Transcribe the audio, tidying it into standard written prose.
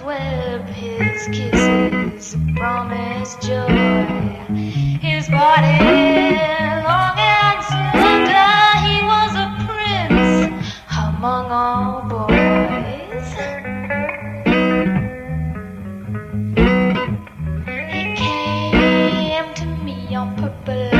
web, his kisses promise joy. His body long and slender, he was a prince among all boys. He came to me on purple